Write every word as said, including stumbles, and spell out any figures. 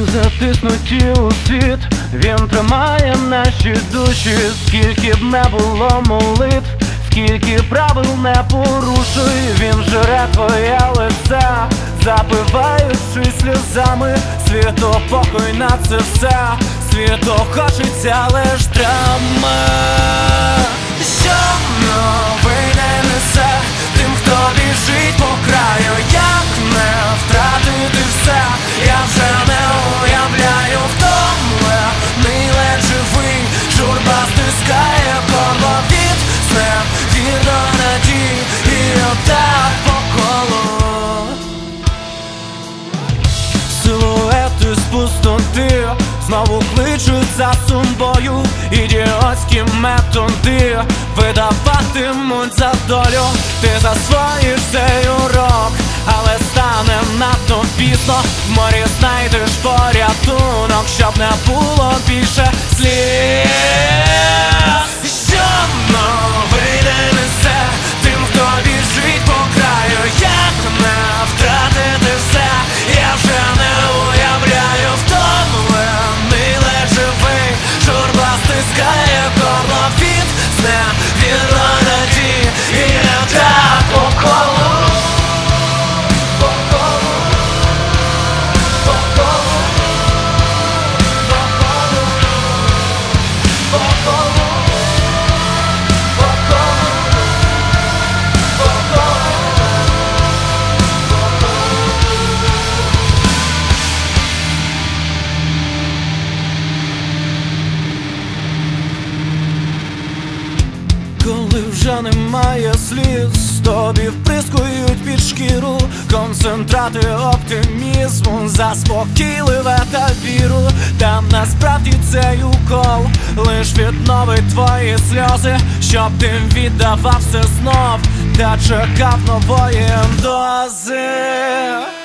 Затиснуті у світ, він тримає наші душі. Скільки б не було молитв, скільки правил не порушуй, він жере твоє лице, запиваючи сльозами. Світу похуй на це все, світу хочеться лиш драми. Що новини несе тим, хто біжить по краю? Як не втратити все? Я вже не уявляю втомлений, ледь живий. Журба стискає горло від снів, вірно надій і отак по колу. Силуети з пустоти знову кличуть за собою. Ідіотські методи видаватимуть за долю. Ти засвоїш цей урок, але стане надто пізно. В морі знайдеш порятунок, щоб не було більше сліз. Що новини несе тим, хто біжить по краю? Як не втратити все? Я вже не уявляю втомлений, ледь живий. Журба стискає горло від сне, вірно надій і так по колу. Коли вже немає сліз, тобі вприскують під шкіру концентрати оптимізму, заспокійливе та віру. Там насправді цей укол лиш відновить твої сльози, щоб ти віддавав все знов та чекав нової дози.